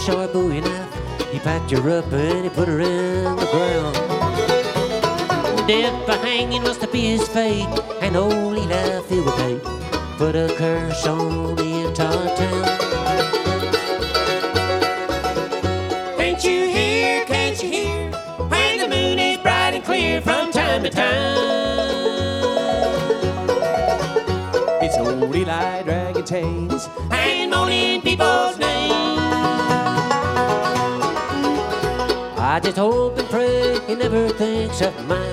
sharp Bowie knife. He packed her up and he put her in the ground. Death by hanging must be his fate, and only life he would take. Put a curse on the entire town. Can't you hear, can't you hear, when the moon is bright and clear from time to time? It's old Eli dragging chains and moaning people's names. I just hope and pray he never thinks of mine.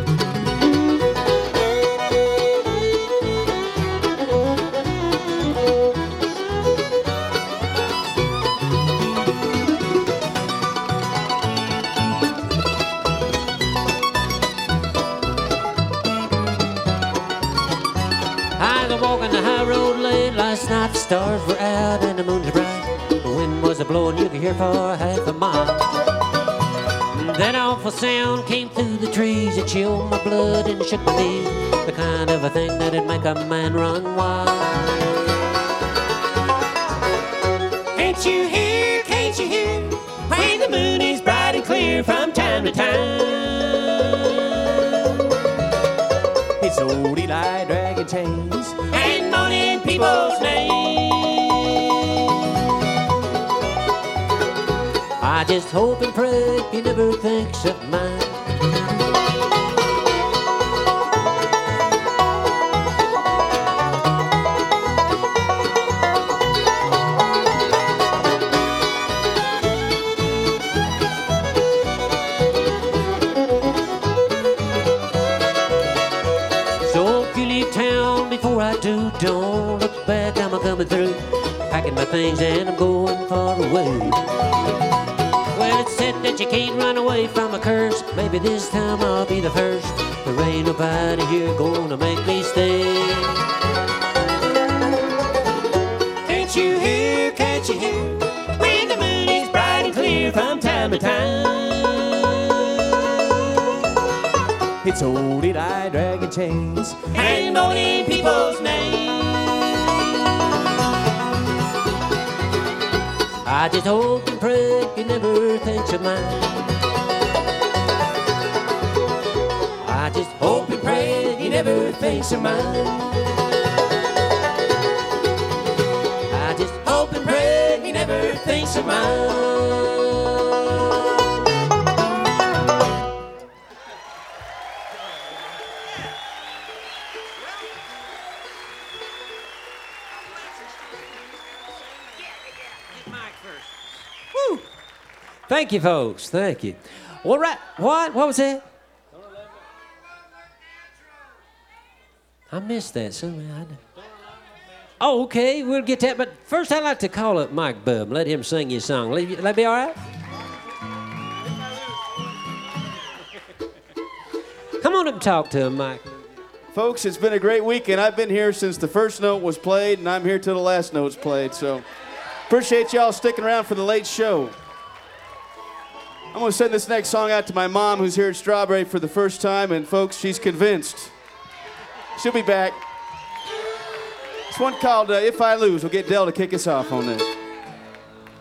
Walking the high road late last night, the stars were out and the moon was bright. The wind was a-blowing, you could hear for half a mile. That awful sound came through the trees, it chilled my blood and shook my knees. The kind of a thing that'd make a man run wild. Can't you hear, when the moon is bright and clear from time to time? It's old Eli dragging chains and moaning people's names. I just hope and pray he never thinks of mine. Don't look back, I'm a-coming through, packing my things and I'm going far away. Well, it's said that you can't run away from a curse. Maybe this time I'll be the first. There ain't nobody here gonna make me stay. Can't you hear, when the moon is bright and clear from time to time? It's old Eli dragging chains and moaning people's names. I just hope and pray he never thinks of mine. I just hope and pray he never thinks of mine. I just hope and pray he never thinks of mine. Thank you, folks. Thank you. All right. What? What was that? I missed that somehow. Oh, okay. We'll get that. But first, I'd like to call up Mike Bub. Let him sing you a song. That be all right? Come on up and talk to him, Mike. Folks, it's been a great weekend. I've been here since the first note was played, and I'm here till the last note's played. So appreciate y'all sticking around for the late show. I'm going to send this next song out to my mom, who's here at Strawberry for the first time, and folks, she's convinced. She'll be back. This one called If I Lose. We'll get Del to kick us off on this.